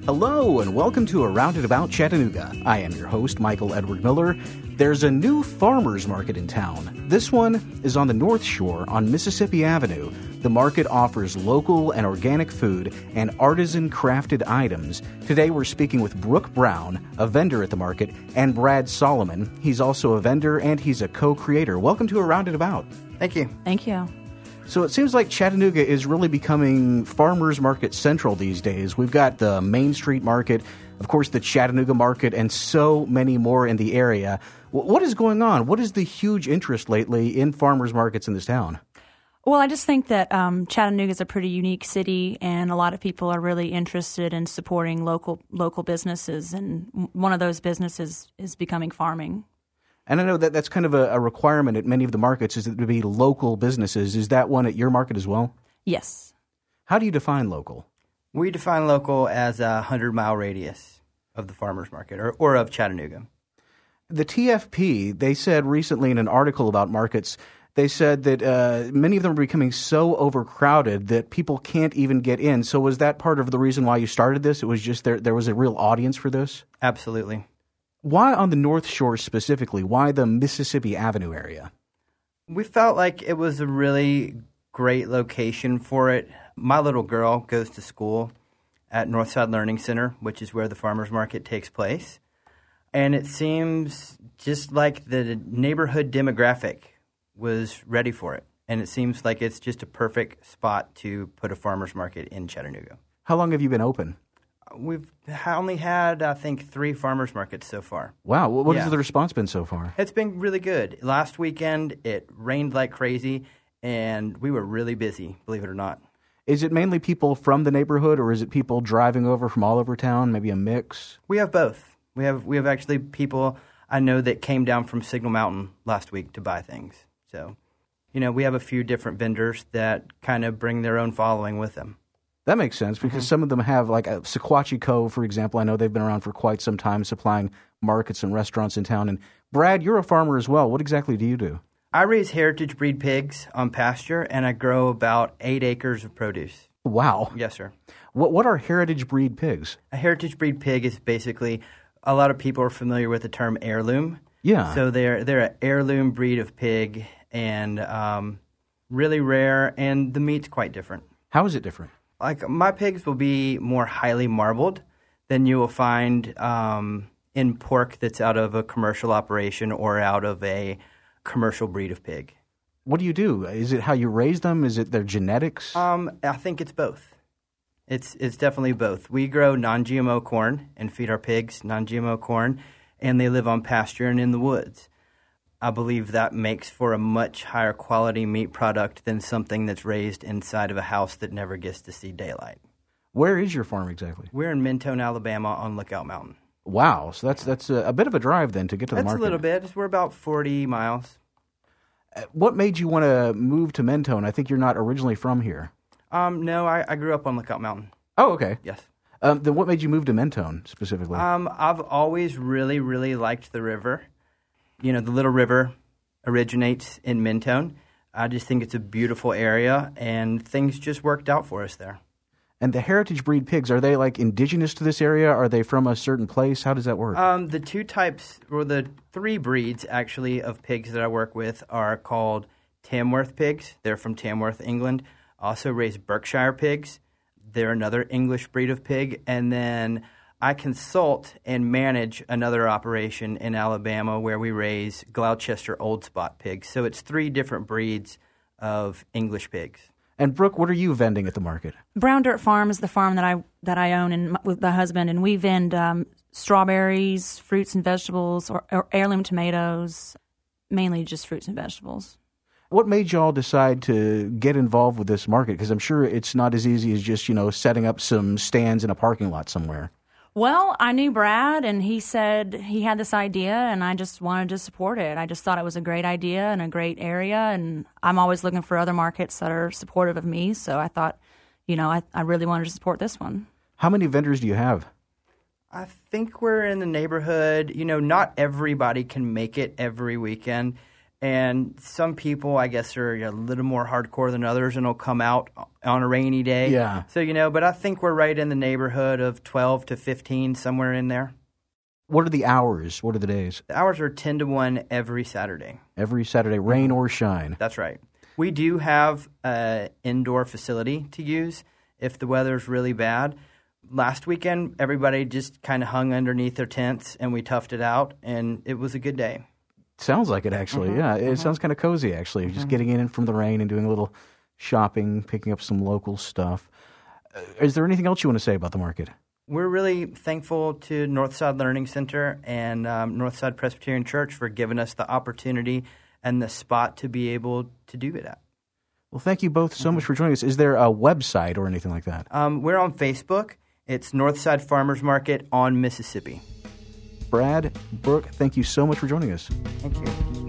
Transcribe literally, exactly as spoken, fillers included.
Hello, and welcome to Around and About Chattanooga. I am your host, Michael Edward Miller. There's a new farmers market in town. This one is on the North Shore on Mississippi Avenue. The market offers local and organic food and artisan-crafted items. Today we're speaking with Brooke Brown, a vendor at the market, and Brad Solomon. He's also a vendor and he's a co-creator. Welcome to Around and About. Thank you. Thank you. So it seems like Chattanooga is really becoming farmers market central these days. We've got the Main Street Market, of course, the Chattanooga Market, and so many more in the area. What is going on? What is the huge interest lately in farmers markets in this town? Well, I just think that um, Chattanooga is a pretty unique city, and a lot of people are really interested in supporting local local businesses, and one of those businesses is becoming farming. And I know that that's kind of a, a requirement at many of the markets is that to be local businesses. Is that one at your market as well? Yes. How do you define local? We define local as a hundred-mile radius of the farmers market or, or of Chattanooga. The T F P, they said recently in an article about markets, they said that uh, many of them are becoming so overcrowded that people can't even get in. So was that part of the reason why you started this? It was just there, there was a real audience for this? Absolutely. Why on the North Shore specifically? Why the Mississippi Avenue area? We felt like it was a really great location for it. My little girl goes to school at Northside Learning Center, which is where the farmers market takes place. And it seems just like the neighborhood demographic was ready for it. And it seems like it's just a perfect spot to put a farmers market in Chattanooga. How long have you been open? We've only had, I think, three farmers markets so far. Wow. What yeah. has the response been so far? It's been really good. Last weekend, it rained like crazy, and we were really busy, believe it or not. Is it mainly people from the neighborhood, or is it people driving over from all over town, maybe a mix? We have both. We have we have actually people I know that came down from Signal Mountain last week to buy things. So, you know, we have a few different vendors that kind of bring their own following with them. That makes sense because mm-hmm. some of them have, like a Sequatchie Cove, for example. I know they've been around for quite some time supplying markets and restaurants in town. And Brad, you're a farmer as well. What exactly do you do? I raise heritage breed pigs on pasture, and I grow about eight acres of produce. Wow. Yes, sir. What What are heritage breed pigs? A heritage breed pig is basically, a lot of people are familiar with the term heirloom. Yeah. So they're they're an heirloom breed of pig, and um, really rare, and the meat's quite different. How is it different? Like, my pigs will be more highly marbled than you will find um, in pork that's out of a commercial operation or out of a commercial breed of pig. What do you do? Is it how you raise them? Is it their genetics? Um, I think it's both. It's it's definitely both. We grow non-G M O corn and feed our pigs non-G M O corn, and they live on pasture and in the woods. I believe that makes for a much higher quality meat product than something that's raised inside of a house that never gets to see daylight. Where is your farm exactly? We're in Mentone, Alabama on Lookout Mountain. Wow. So that's that's a, a bit of a drive then to get to the that's market. That's a little bit. We're about forty miles. What made you want to move to Mentone? I think you're not originally from here. Um, no, I, I grew up on Lookout Mountain. Oh, okay. Yes. Um, then what made you move to Mentone specifically? Um, I've always really, really liked the river. You know, the Little River originates in Mentone. I just think it's a beautiful area, and things just worked out for us there. And the heritage breed pigs, are they like indigenous to this area? Are they from a certain place? How does that work? Um, the two types, or the three breeds actually of pigs that I work with are called Tamworth pigs. They're from Tamworth, England. I also raise Berkshire pigs. They're another English breed of pig. And then I consult and manage another operation in Alabama where we raise Gloucester Old Spot pigs. So it's three different breeds of English pigs. And Brooke, what are you vending at the market? Brown Dirt Farm is the farm that I that I own and with my husband, and we vend um, strawberries, fruits and vegetables, or, or heirloom tomatoes, mainly just fruits and vegetables. What made y'all decide to get involved with this market? Because I'm sure it's not as easy as just, you know, setting up some stands in a parking lot somewhere. Well, I knew Brad, and he said he had this idea, and I just wanted to support it. I just thought it was a great idea and a great area, and I'm always looking for other markets that are supportive of me, so I thought, you know, I, I really wanted to support this one. How many vendors do you have? I think we're in the neighborhood. You know, not everybody can make it every weekend, And some people, I guess, are a little more hardcore than others and will come out on a rainy day. Yeah. So, you know, but I think we're right in the neighborhood of twelve to fifteen, somewhere in there. What are the hours? What are the days? The hours are ten to one every Saturday. Every Saturday, rain or shine. That's right. We do have an indoor facility to use if the weather's really bad. Last weekend, everybody just kind of hung underneath their tents, and we toughed it out, and it was a good day. Sounds like it, actually. Mm-hmm, yeah, it mm-hmm. sounds kind of cozy, actually. Mm-hmm. Just getting in from the rain and doing a little shopping, picking up some local stuff. Uh, is there anything else you want to say about the market? We're really thankful to Northside Learning Center and um, Northside Presbyterian Church for giving us the opportunity and the spot to be able to do it at. Well, thank you both so mm-hmm. much for joining us. Is there a website or anything like that? Um, we're on Facebook. It's Northside Farmers Market on Mississippi. Brad, Brooke, thank you so much for joining us. Thank you.